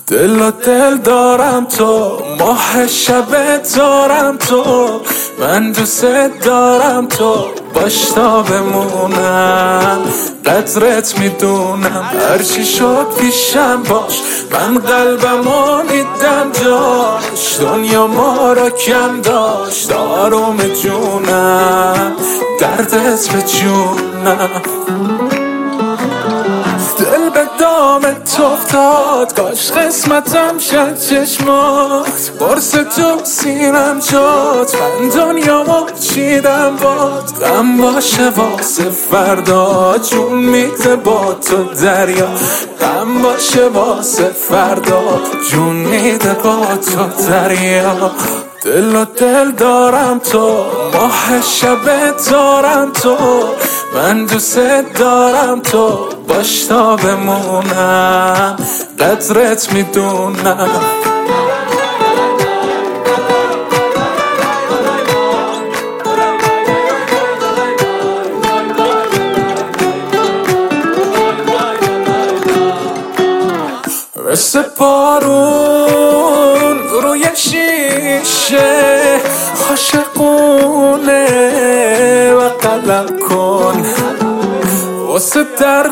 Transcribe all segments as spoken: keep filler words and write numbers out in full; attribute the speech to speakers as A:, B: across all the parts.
A: دل و دل دارم تو، ماه شب دارم تو، من دوست دارم تو، باش تا بمونم. قدرت میدونم هرچی شد پیشم باش، من قلبمو میدم جاش. دنیا ما را کم داشت آروم جونم، دردت به جونم. دل به دامت افتاد، کاش قسمتم شد چشمات. برس تو سینم شد، من دنیامو چیدم باد. غم باشه واسه فردا، جون میده با تو دریا. غم باشه واسه فردا، جون میده با تو دریا. دل و دل دارم تو، ماه شب دارم تو، من دوست دارم تو، باش تا بمونم. قدرت میدونم. مثل بارون روی شیشه، عاشقونه و قلم کن. واسه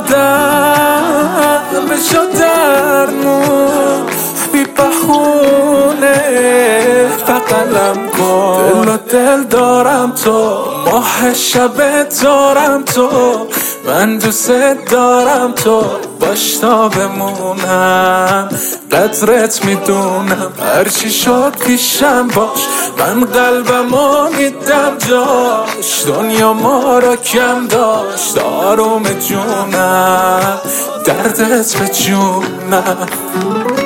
A: دردم بشو درمون، بی بخونه و قلم کن. دل و دل دارم تو، ماه شب دارم تو، من دوست دارم تو، باش تا بمونم. قدرت میدونم هرچی شد پیشم باش، من قلبمو میدم جاش. دنیا ما را کم داشت آروم جونم، دردت به جونم.